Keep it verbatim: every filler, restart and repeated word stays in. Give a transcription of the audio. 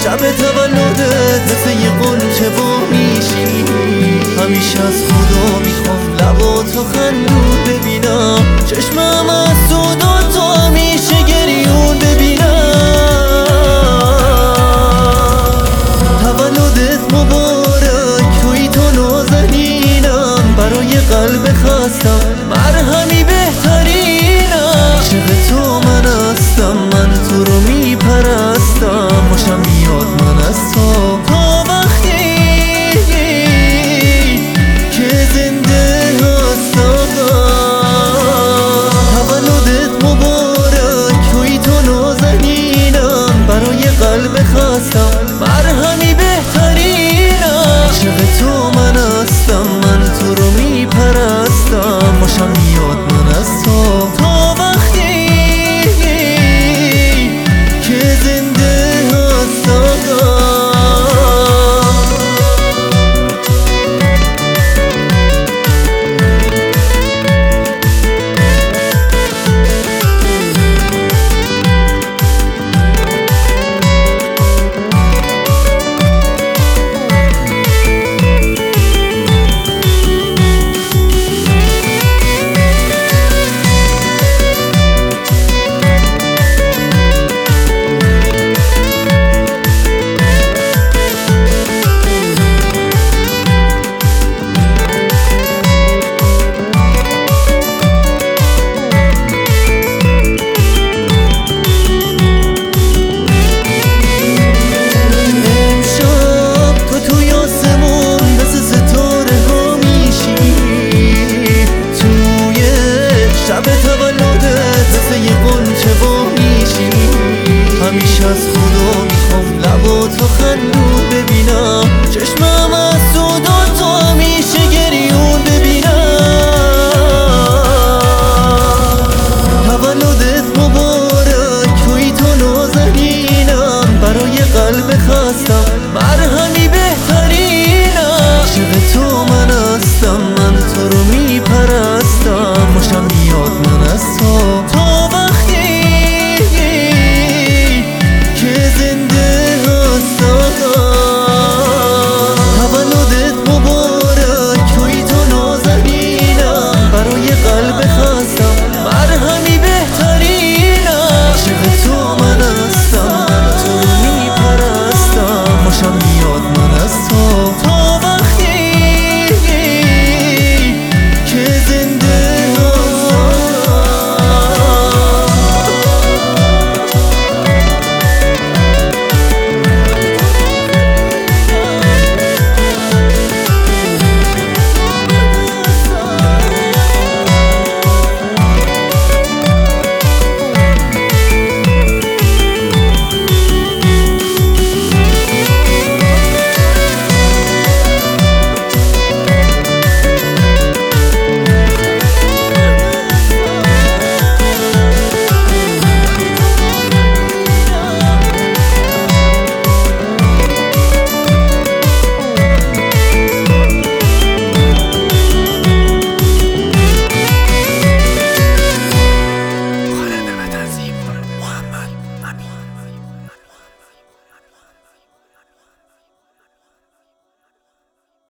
شب تولدت مثل یه قنچه با میشی. همیشه از خدا میخوام لباتو خندون ببینم، چشمم از سوداتو همیشه گریون ببینم. تولدت مبارک، توی تو نازنینم، برای قلب خستم مرهمی بهترینم. عاشق تو من هستم، من تو رو میپرستم، خوشم میاد من از تو تا وقتی که زنده هستم. تولدت مبارک، توی تو نازنینم، برای قلب خستم مرهمی بهترینم. عاشق تو من هستم، من تو رو میپرستم، خوشم میاد من از تو تا وقتی که زنده هستم. همیشه از خدا میخوام لباتو خندون ببینم، چشمم از سوداتو همیشه گریون ببینم. تولدت مبارک، توی تو نازنینم، برای قلب خستم مرهم